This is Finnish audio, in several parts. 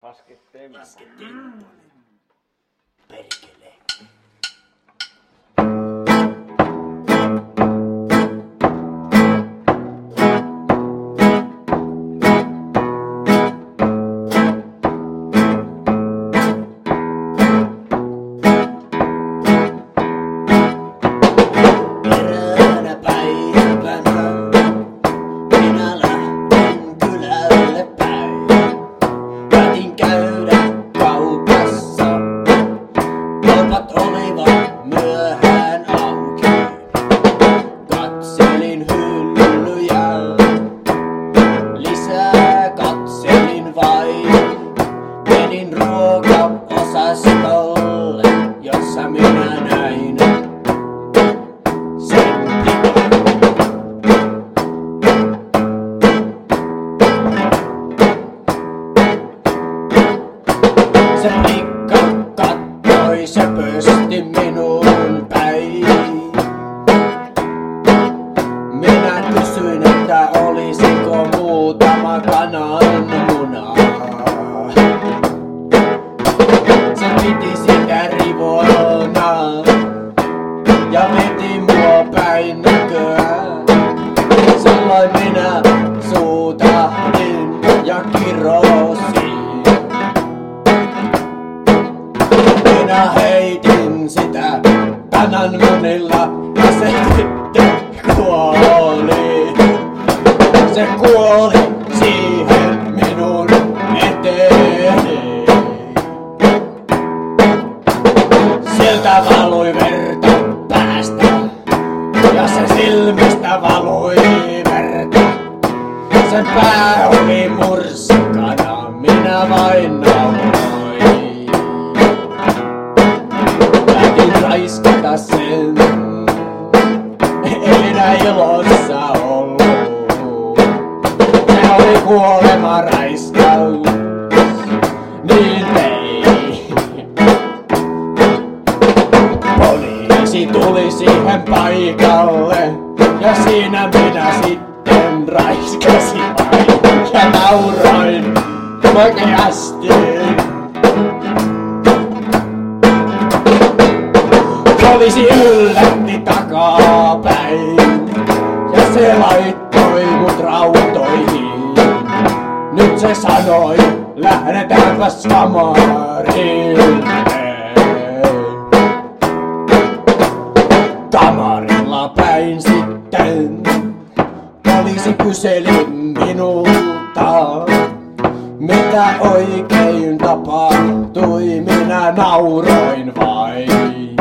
Laske tempo. Laske tempo. Perkele. Eräänä päivänä minä lähdin kylälle päin. Päätin käydä kaupassa. Kaupat olivat myöhään auki. Katselin hyllyjä. Lisää katselin vain. Menin ruokaosastolle, jossa minä näin sen plikan. Se plikka kattoi söpösti minuun päin. Minä kysyin, että olisiko muutama kananmuna. Se piti sitä rivona ja veti mua päin näköään. Silloin minä suutahdin ja kirosin. Minä heitin sitä kananmunilla ja se sitten kuoli. Se kuoli siihen minun eteeni. Sieltä valui verta päästä ja se silmistä valui verta. Sen pää oli murskana, minä vain nauroin. Päätin raiskata sen, ei enää ilossa ollut. Se oli kuolema raiskaus, niin tein. Poliisi tuli siihen paikalle ja siinä minä sitten raiskasin vain ja nauroin makeasti. Poliisi yllätti takapäin ja se laittoi mut rautoihin. Nyt se sanoi, lähdetäänpäs kamarille. Kamarilla päin sitten poliisi kyseli minulta, mitä oikein tapahtui, minä nauroin vain.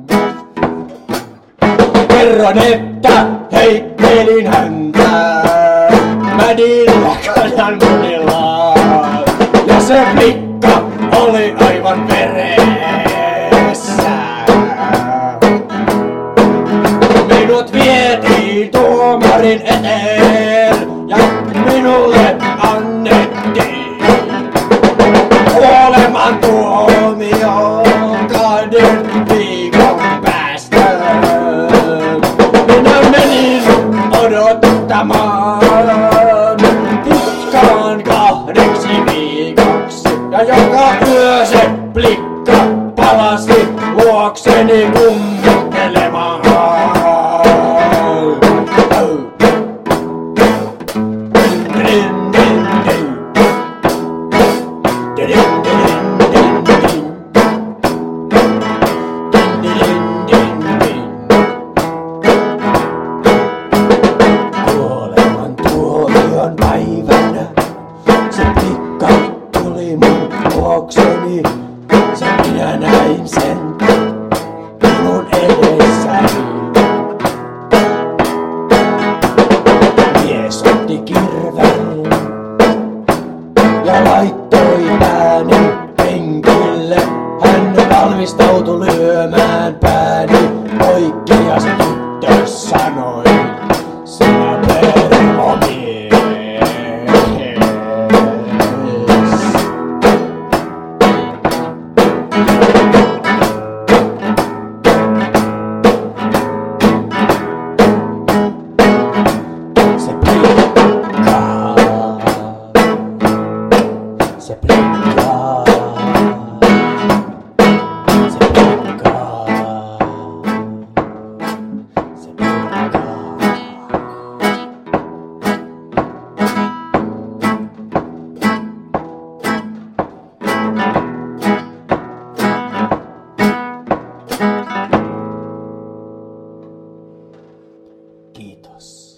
Kerron, että heittelin häntä mädillä kananmunilla ja se plikka oli aivan veressä. Minut vietiin tuomarin eteen ja minulle annettiin kuolemantuomio 2 viikon päästä. Minä menin odottamaan putkaan 2 viikoksi ja joka yö se plikka palasi luokseni kummittelemaan. Kuolemantuomion päivänä se plikka tuli mun luokseni. Sen minä näin sen minun edessäni. Mies otti kirveen ja laittoi pääni penkille. Hän valmistautui lyömään pääni poikki ja se tyttö sanoi, sinä pervomies. Se plikka pukkaa. Se pukkaa. Se pukkaa. Kiitos.